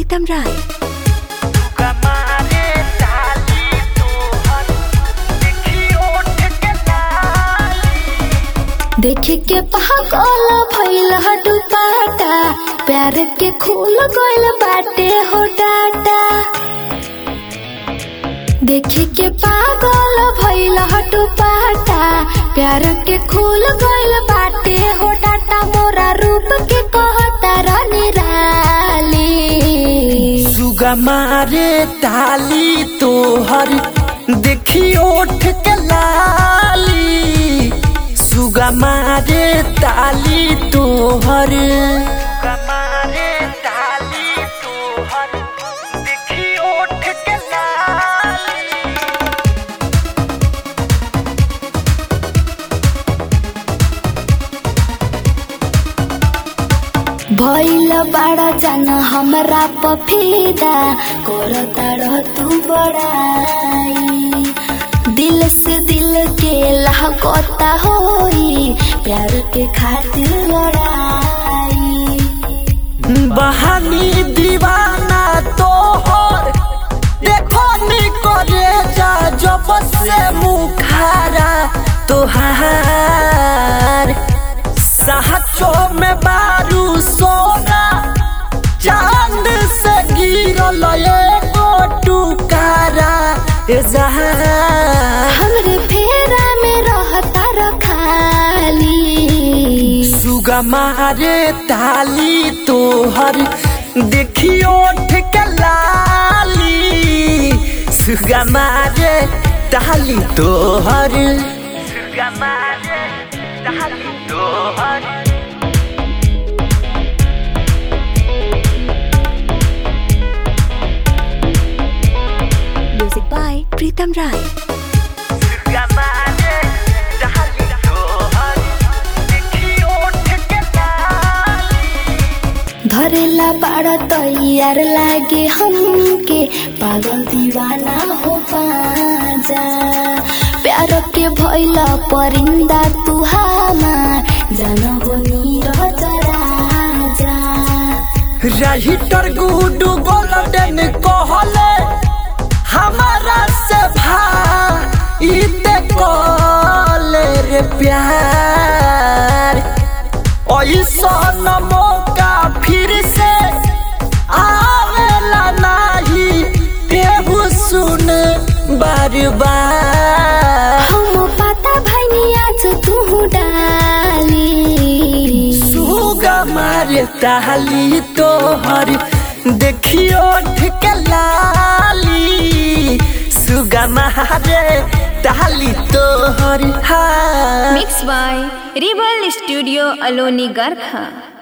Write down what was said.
प्रीतम राय। देखे के पागल भइल दुपट्टा, प्यार के खुल गइल बाटे हो डाटा। देखे के पागल भइल दुपट्टा, प्यार के खुल गइल बाटे हो डाटा। मोरा रूप के कहता निराली, सुगा मारे ताली तोहर देखी ओठ के लाली। सुगा मारे ताली तोहर, सुगा मारे ताली तोहर देखी ओठ के लाली। भइल बड़ा जान हमरा पफीदा, करता तू बड़ाई। दिल से दिल के लागता होई, प्यार के खातिर लड़ाई। बहानी दीवाना तोहर देखो नी करे जा, जब से मुखारा तोहार। साचो में बारू सोना, चांद से गिरल एगो टुकारा। हमरे फेरा में रहता रखाली, सुगा मारे ताली तोहर देखी ओठ के लाली। सुगा मारे ताली तोहर, सुगा मारे ताली तोहर। Music by Pritam Rai. सुगा मारे ताली तोहर देखी ओठ के लाली। धरेला बड़ा तैयार लागे हमके, पागल दीवाना हो पाजा। प्यार के भइला परिंदा तू हमार, जान हो नीरज राजा। राइटर गुडू गोल्डन कहले हमारा से भाईते कले रे प्यार। ऐसा न मौका फिर से आवेला नहीं, केहू सुन बार बार। हम पता भइनी आज तू डाली, सुगा मारे ताली तोहर देखियो के लाली। सुगा मारे ताली तोहर। Mix by Rebel studio Aloni Garkha.